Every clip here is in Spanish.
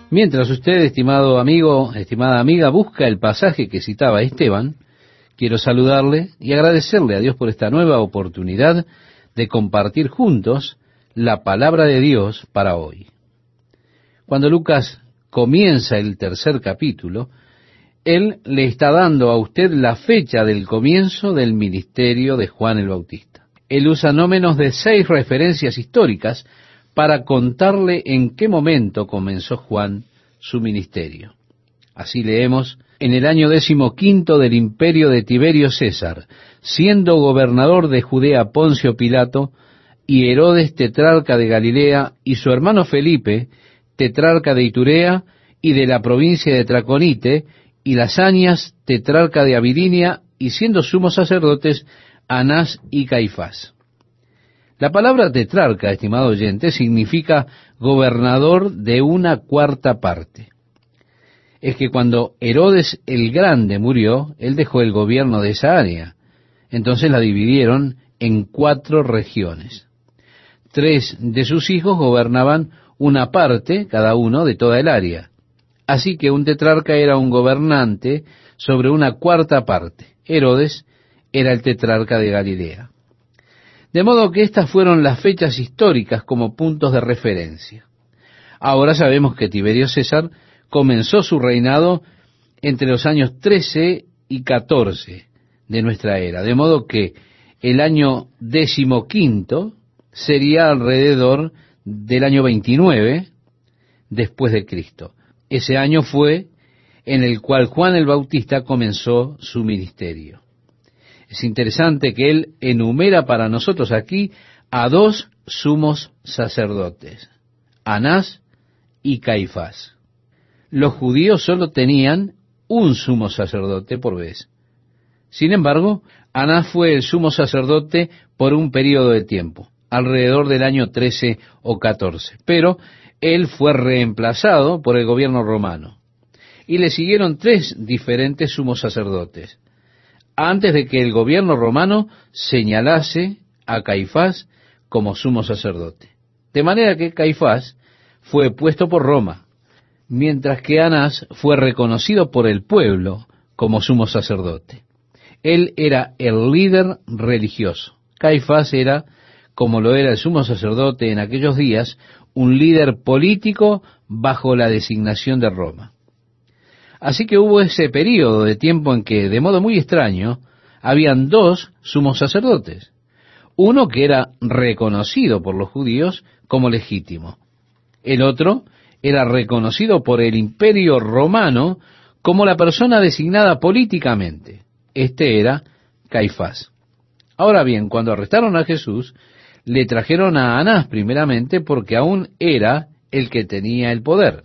Mientras usted, estimado amigo, estimada amiga, busca el pasaje que citaba Esteban, quiero saludarle y agradecerle a Dios por esta nueva oportunidad de compartir juntos la palabra de Dios para hoy. Cuando Lucas comienza el tercer capítulo, él le está dando a usted la fecha del comienzo del ministerio de Juan el Bautista. Él usa no menos de 6 referencias históricas para contarle en qué momento comenzó Juan su ministerio. Así leemos: en el año 15 del imperio de Tiberio César, siendo gobernador de Judea Poncio Pilato, y Herodes tetrarca de Galilea, y su hermano Felipe, tetrarca de Iturea y de la provincia de Traconite, y Lasanias, tetrarca de Abilinia, y siendo sumos sacerdotes Anás y Caifás. La palabra tetrarca, estimado oyente, significa gobernador de una cuarta parte. Es que cuando Herodes el Grande murió, él dejó el gobierno de esa área. Entonces la dividieron en 4 regiones. 3 de sus hijos gobernaban una parte, cada uno, de toda el área. Así que un tetrarca era un gobernante sobre una cuarta parte. Herodes era el tetrarca de Galilea. De modo que estas fueron las fechas históricas como puntos de referencia. Ahora sabemos que Tiberio César comenzó su reinado entre los años 13 y 14 de nuestra era, de modo que el año 15 sería alrededor del año 29 después de Cristo. Ese año fue en el cual Juan el Bautista comenzó su ministerio. Es interesante que él enumera para nosotros aquí a 2 sumos sacerdotes, Anás y Caifás. Los judíos solo tenían un sumo sacerdote por vez. Sin embargo, Anás fue el sumo sacerdote por un período de tiempo, alrededor del año 13 o 14. Pero él fue reemplazado por el gobierno romano. Y le siguieron 3 diferentes sumos sacerdotes, antes de que el gobierno romano señalase a Caifás como sumo sacerdote. De manera que Caifás fue puesto por Roma, mientras que Anás fue reconocido por el pueblo como sumo sacerdote. Él era el líder religioso. Caifás era, como lo era el sumo sacerdote en aquellos días, un líder político bajo la designación de Roma. Así que hubo ese período de tiempo en que, de modo muy extraño, habían 2 sumos sacerdotes. Uno que era reconocido por los judíos como legítimo. El otro era reconocido por el imperio romano como la persona designada políticamente. Este era Caifás. Ahora bien, cuando arrestaron a Jesús, le trajeron a Anás primeramente porque aún era el que tenía el poder.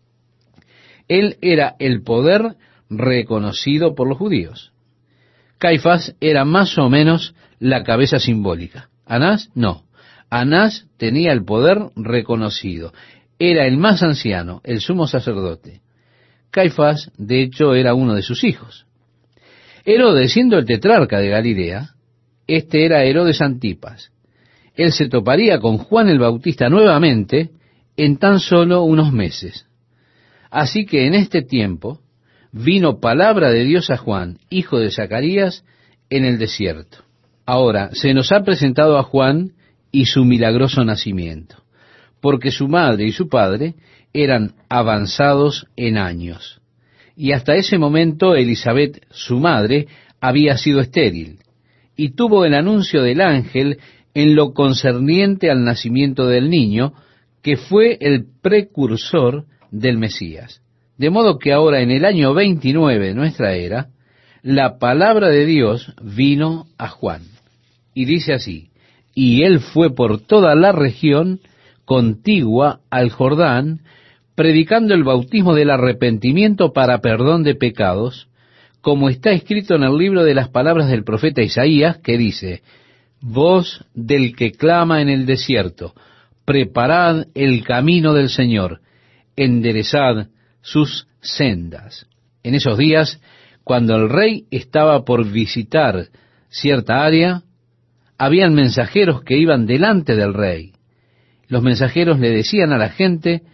Él era el poder reconocido por los judíos. Caifás era más o menos la cabeza simbólica. Anás no. Anás tenía el poder reconocido. Era el más anciano, el sumo sacerdote. Caifás, de hecho, era uno de sus hijos. Herodes, siendo el tetrarca de Galilea, este era Herodes Antipas. Él se toparía con Juan el Bautista nuevamente en tan solo unos meses. Así que en este tiempo vino palabra de Dios a Juan, hijo de Zacarías, en el desierto. Ahora, se nos ha presentado a Juan y su milagroso nacimiento, porque su madre y su padre eran avanzados en años. Y hasta ese momento Elisabet, su madre, había sido estéril, y tuvo el anuncio del ángel en lo concerniente al nacimiento del niño, que fue el precursor del Mesías. De modo que ahora, en el año 29 de nuestra era, la palabra de Dios vino a Juan. Y dice así: y él fue por toda la región contigua al Jordán, predicando el bautismo del arrepentimiento para perdón de pecados, como está escrito en el libro de las palabras del profeta Isaías, que dice: voz del que clama en el desierto, preparad el camino del Señor, enderezad sus sendas. En esos días, cuando el rey estaba por visitar cierta área, habían mensajeros que iban delante del rey. Los mensajeros le decían a la gente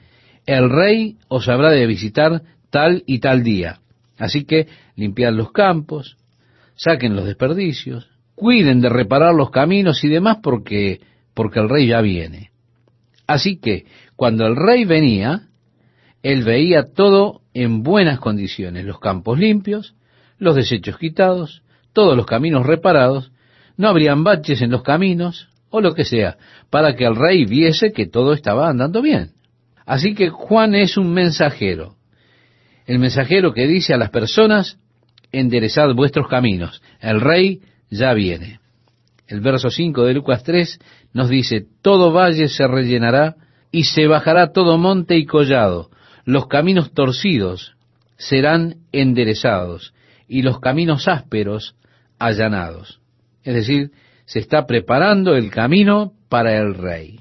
el rey os habrá de visitar tal y tal día. Así que limpiad los campos, saquen los desperdicios, cuiden de reparar los caminos y demás porque el rey ya viene. Así que cuando el rey venía, él veía todo en buenas condiciones, los campos limpios, los desechos quitados, todos los caminos reparados, no habrían baches en los caminos, o lo que sea, para que el rey viese que todo estaba andando bien. Así que Juan es un mensajero, el mensajero que dice a las personas, enderezad vuestros caminos, el rey ya viene. El verso 5 de Lucas 3 nos dice, todo valle se rellenará y se bajará todo monte y collado, los caminos torcidos serán enderezados y los caminos ásperos allanados. Es decir, se está preparando el camino para el rey.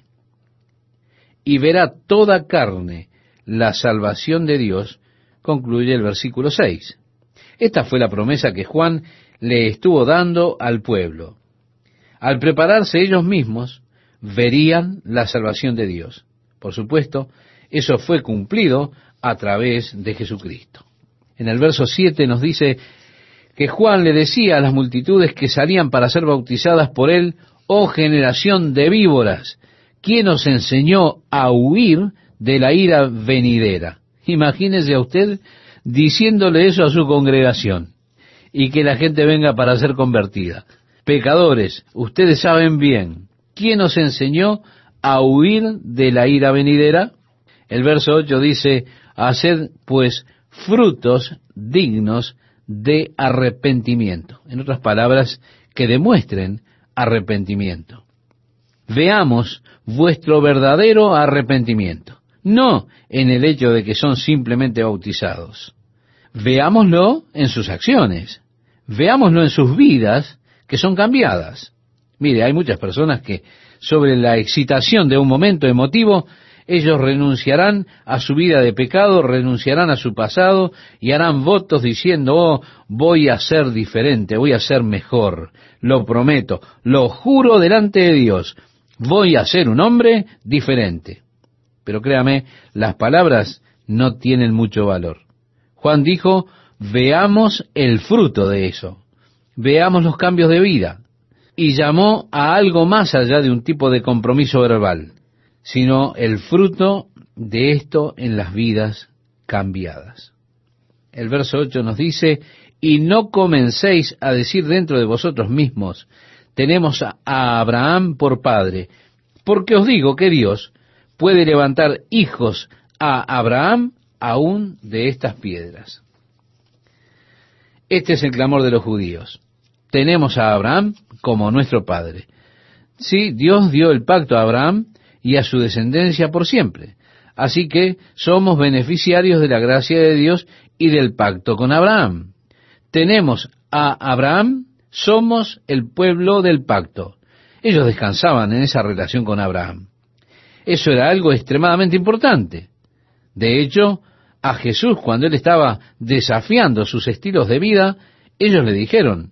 Y verá toda carne la salvación de Dios, concluye el versículo 6. Esta fue la promesa que Juan le estuvo dando al pueblo. Al prepararse ellos mismos, verían la salvación de Dios. Por supuesto, eso fue cumplido a través de Jesucristo. En el verso 7 nos dice que Juan le decía a las multitudes que salían para ser bautizadas por él, oh generación de víboras, ¿quién os enseñó a huir de la ira venidera? Imagínese a usted diciéndole eso a su congregación y que la gente venga para ser convertida. Pecadores, ustedes saben bien, ¿quién os enseñó a huir de la ira venidera? El verso 8 dice, haced pues frutos dignos de arrepentimiento. En otras palabras, que demuestren arrepentimiento. Veamos vuestro verdadero arrepentimiento, no en el hecho de que son simplemente bautizados. Veámoslo en sus acciones, veámoslo en sus vidas que son cambiadas. Mire, hay muchas personas que sobre la excitación de un momento emotivo, ellos renunciarán a su vida de pecado, renunciarán a su pasado y harán votos diciendo, oh, voy a ser diferente, voy a ser mejor, lo prometo, lo juro delante de Dios, voy a ser un hombre diferente. Pero créame, las palabras no tienen mucho valor. Juan dijo, veamos el fruto de eso, veamos los cambios de vida, y llamó a algo más allá de un tipo de compromiso verbal, sino el fruto de esto en las vidas cambiadas. El verso 8 nos dice, y no comencéis a decir dentro de vosotros mismos, tenemos a Abraham por padre, porque os digo que Dios puede levantar hijos a Abraham aún de estas piedras. Este es el clamor de los judíos. Tenemos a Abraham como nuestro padre. Sí, Dios dio el pacto a Abraham y a su descendencia por siempre. Así que somos beneficiarios de la gracia de Dios y del pacto con Abraham. Tenemos a Abraham, somos el pueblo del pacto. Ellos descansaban en esa relación con Abraham. Eso era algo extremadamente importante. De hecho, a Jesús, cuando él estaba desafiando sus estilos de vida, ellos le dijeron,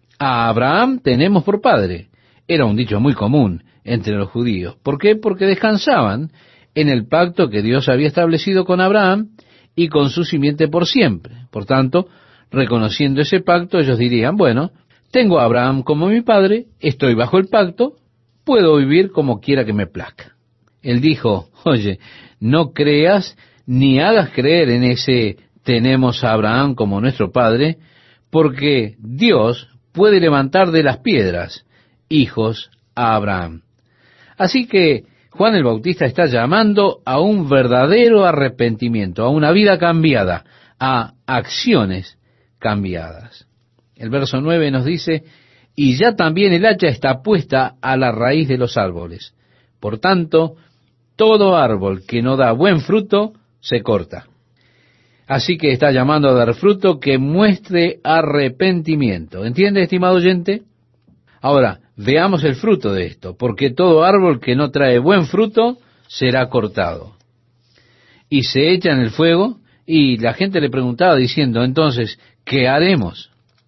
a Abraham tenemos por padre. Era un dicho muy común entre los judíos. ¿Por qué? Porque descansaban en el pacto que Dios había establecido con Abraham y con su simiente por siempre. Por tanto, reconociendo ese pacto, ellos dirían, bueno, tengo a Abraham como mi padre, estoy bajo el pacto, puedo vivir como quiera que me plazca. Él dijo, oye, no creas ni hagas creer en ese tenemos a Abraham como nuestro padre, porque Dios puede levantar de las piedras hijos a Abraham. Así que Juan el Bautista está llamando a un verdadero arrepentimiento, a una vida cambiada, a acciones cambiadas. El verso 9 nos dice, y ya también el hacha está puesta a la raíz de los árboles. Por tanto, todo árbol que no da buen fruto, se corta. Así que está llamando a dar fruto que muestre arrepentimiento. ¿Entiende, estimado oyente? Ahora, veamos el fruto de esto, porque todo árbol que no trae buen fruto será cortado. Y se echa en el fuego, y la gente le preguntaba diciendo, entonces, ¿qué haremos?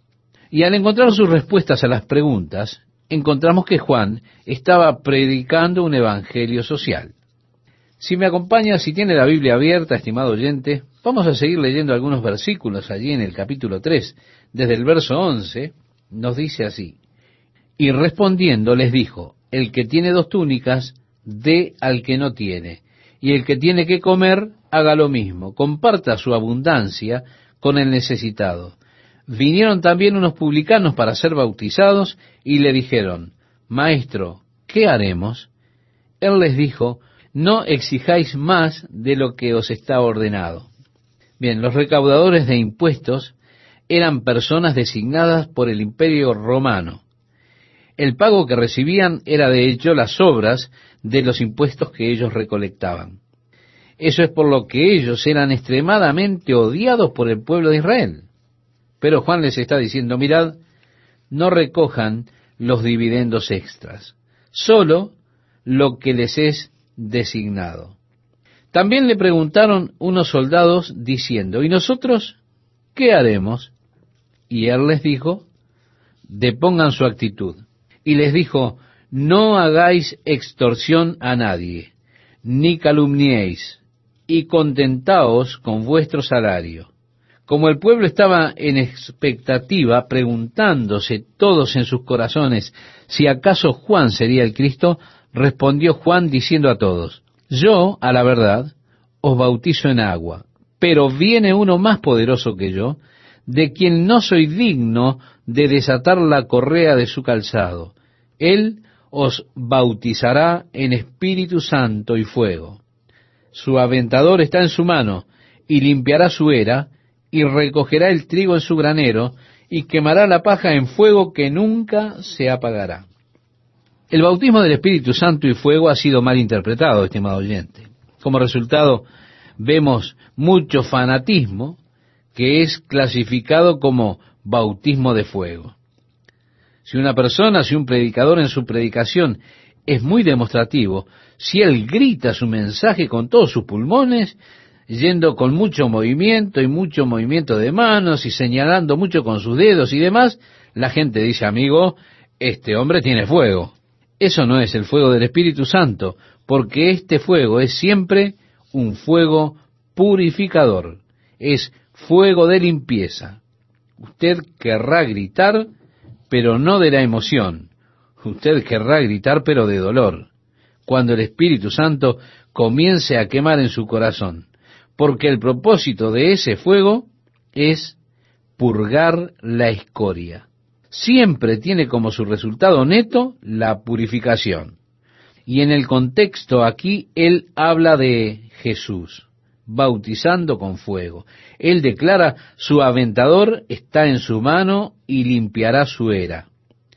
Y al encontrar sus respuestas a las preguntas, encontramos que Juan estaba predicando un evangelio social. Si me acompaña, si tiene la Biblia abierta, estimado oyente, vamos a seguir leyendo algunos versículos allí en el capítulo 3. Desde el verso 11 nos dice así: y respondiendo les dijo, el que tiene 2 túnicas, dé al que no tiene, y el que tiene que comer, haga lo mismo, comparta su abundancia con el necesitado. Vinieron también unos publicanos para ser bautizados, y le dijeron, Maestro, ¿qué haremos? Él les dijo, no exijáis más de lo que os está ordenado. Bien, los recaudadores de impuestos eran personas designadas por el Imperio Romano. El pago que recibían era de hecho las obras de los impuestos que ellos recolectaban. Eso es por lo que ellos eran extremadamente odiados por el pueblo de Israel. Pero Juan les está diciendo, mirad, no recojan los dividendos extras, solo lo que les es designado. También le preguntaron unos soldados diciendo, ¿y nosotros qué haremos? Y él les dijo, depongan su actitud. Y les dijo, no hagáis extorsión a nadie, ni calumniéis, y contentaos con vuestro salario. Como el pueblo estaba en expectativa, preguntándose todos en sus corazones si acaso Juan sería el Cristo, respondió Juan diciendo a todos, yo, a la verdad, os bautizo en agua, pero viene uno más poderoso que yo, de quien no soy digno de desatar la correa de su calzado. Él os bautizará en Espíritu Santo y fuego. Su aventador está en su mano, y limpiará su era, y recogerá el trigo en su granero, y quemará la paja en fuego que nunca se apagará. El bautismo del Espíritu Santo y fuego ha sido mal interpretado, estimado oyente. Como resultado, vemos mucho fanatismo que es clasificado como bautismo de fuego. Si una persona, si un predicador en su predicación es muy demostrativo, si él grita su mensaje con todos sus pulmones, yendo con mucho movimiento y mucho movimiento de manos y señalando mucho con sus dedos y demás, la gente dice, amigo, este hombre tiene fuego. Eso no es el fuego del Espíritu Santo, porque este fuego es siempre un fuego purificador, es fuego de limpieza. Usted querrá gritar, pero no de la emoción. Usted querrá gritar, pero de dolor, cuando el Espíritu Santo comience a quemar en su corazón, porque el propósito de ese fuego es purgar la escoria. Siempre tiene como su resultado neto la purificación. Y en el contexto aquí, él habla de Jesús, bautizando con fuego. Él declara, su aventador está en su mano y limpiará su era.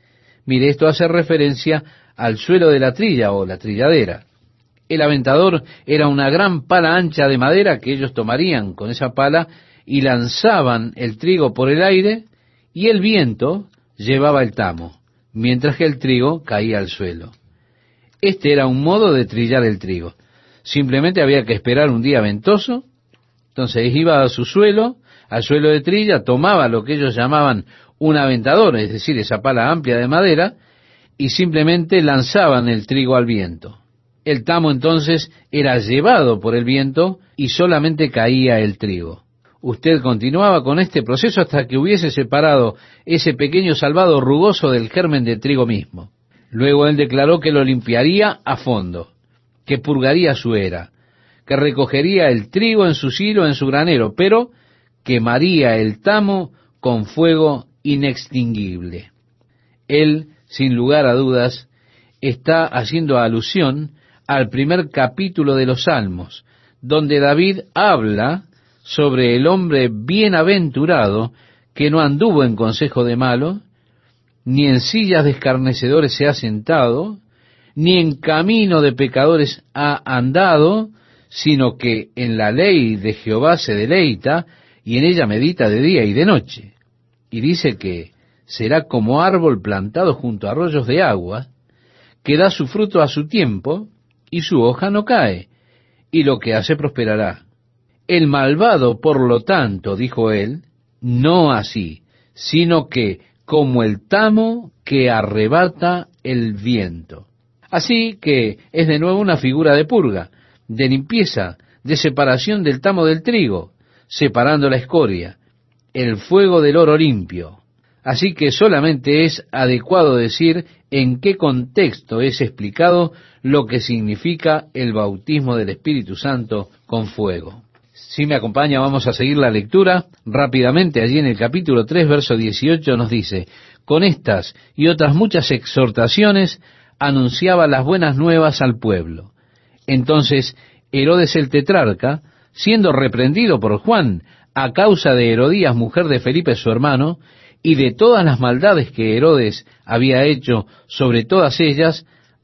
Mire, esto hace referencia al suelo de la trilla o la trilladera. El aventador era una gran pala ancha de madera que ellos tomarían con esa pala y lanzaban el trigo por el aire, y el viento llevaba el tamo, mientras que el trigo caía al suelo. Este era un modo de trillar el trigo. Simplemente había que esperar un día ventoso, entonces iba a su suelo, al suelo de trilla, tomaba lo que ellos llamaban un aventador, es decir, esa pala amplia de madera, y simplemente lanzaban el trigo al viento. El tamo entonces era llevado por el viento y solamente caía el trigo. Usted continuaba con este proceso hasta que hubiese separado ese pequeño salvado rugoso del germen de trigo mismo. Luego él declaró que lo limpiaría a fondo, que purgaría su era, que recogería el trigo en su silo, en su granero, pero quemaría el tamo con fuego inextinguible. Él, sin lugar a dudas, está haciendo alusión al primer capítulo de los Salmos, donde David habla sobre el hombre bienaventurado que no anduvo en consejo de malo, ni en sillas de escarnecedores se ha sentado, ni en camino de pecadores ha andado, sino que en la ley de Jehová se deleita, y en ella medita de día y de noche. Y dice que será como árbol plantado junto a arroyos de agua, que da su fruto a su tiempo, y su hoja no cae, y lo que hace prosperará. El malvado, por lo tanto, dijo él, no así, sino que como el tamo que arrebata el viento. Así que es de nuevo una figura de purga. de limpieza, de separación del tamo del trigo, separando la escoria, el fuego del oro limpio. Así que solamente es adecuado decir en qué contexto es explicado lo que significa el bautismo del Espíritu Santo con fuego. Si me acompaña, vamos a seguir la lectura rápidamente. Allí en el capítulo 3, verso 18 nos dice: con estas y otras muchas exhortaciones anunciaba las buenas nuevas al pueblo. Entonces Herodes el tetrarca, siendo reprendido por Juan a causa de Herodías, mujer de Felipe su hermano, y de todas las maldades que Herodes había hecho sobre todas ellas,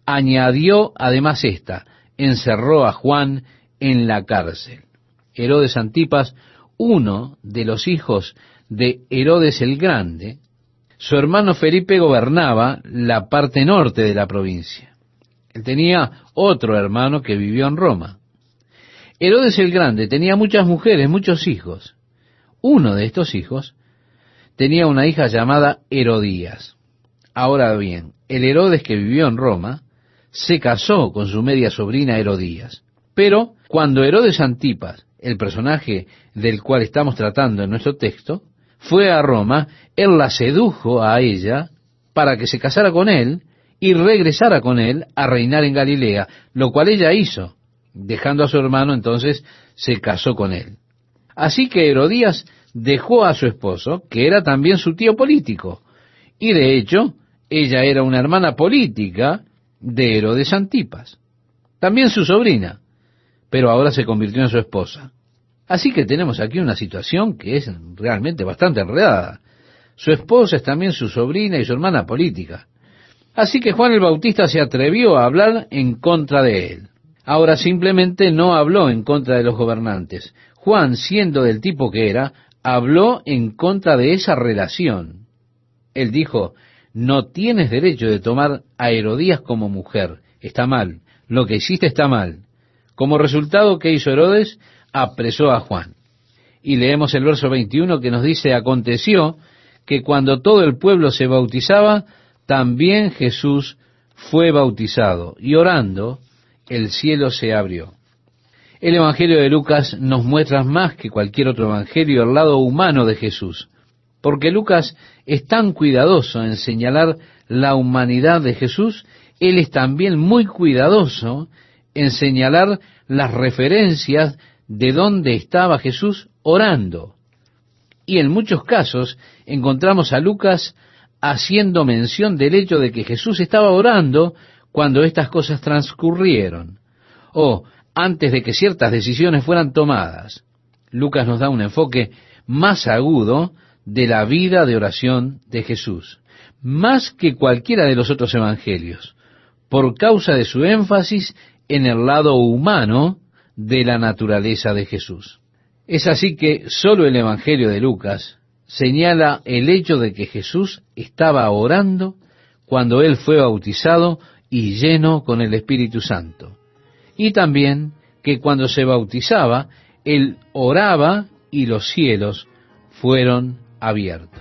añadió además esta: encerró a Juan en la cárcel. Herodes Antipas, uno de los hijos de Herodes el Grande, su hermano Felipe gobernaba la parte norte de la provincia. Él tenía otro hermano que vivió en Roma. Herodes el Grande tenía muchas mujeres, muchos hijos. Uno de estos hijos tenía una hija llamada Herodías. Ahora bien, el Herodes que vivió en Roma se casó con su media sobrina Herodías. Pero cuando Herodes Antipas, el personaje del cual estamos tratando en nuestro texto, fue a Roma, él la sedujo a ella para que se casara con él y regresara con él a reinar en Galilea, lo cual ella hizo. Dejando a su hermano, entonces se casó con él. Así que Herodías dejó a su esposo, que era también su tío político, y de hecho, ella era una hermana política de Herodes Antipas, también su sobrina, pero ahora se convirtió en su esposa. Así que tenemos aquí una situación que es realmente bastante enredada. Su esposa es también su sobrina y su hermana política. Así que Juan el Bautista se atrevió a hablar en contra de él. Ahora simplemente no habló en contra de los gobernantes. Juan, siendo del tipo que era, habló en contra de esa relación. Él dijo: no tienes derecho de tomar a Herodías como mujer. Está mal. Lo que hiciste está mal. Como resultado, ¿qué hizo Herodes? Apresó a Juan. Y leemos el verso 21 que nos dice: aconteció que cuando todo el pueblo se bautizaba, también Jesús fue bautizado, y orando, el cielo se abrió. El Evangelio de Lucas nos muestra más que cualquier otro evangelio el lado humano de Jesús, porque Lucas es tan cuidadoso en señalar la humanidad de Jesús. Él es también muy cuidadoso en señalar las referencias de dónde estaba Jesús orando. Y en muchos casos encontramos a Lucas haciendo mención del hecho de que Jesús estaba orando cuando estas cosas transcurrieron, o antes de que ciertas decisiones fueran tomadas. Lucas nos da un enfoque más agudo de la vida de oración de Jesús, más que cualquiera de los otros evangelios, por causa de su énfasis en el lado humano de la naturaleza de Jesús. Es así que solo el Evangelio de Lucas señala el hecho de que Jesús estaba orando cuando él fue bautizado y lleno con el Espíritu Santo. Y también que cuando se bautizaba, él oraba y los cielos fueron abiertos.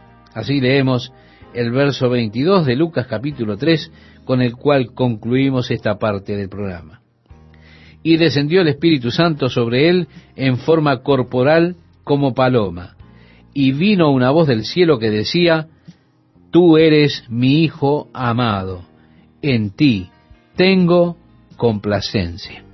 Así leemos el verso 22 de Lucas capítulo 3, con el cual concluimos esta parte del programa. Y descendió el Espíritu Santo sobre él en forma corporal como paloma, y vino una voz del cielo que decía: tú eres mi Hijo amado, en ti tengo complacencia.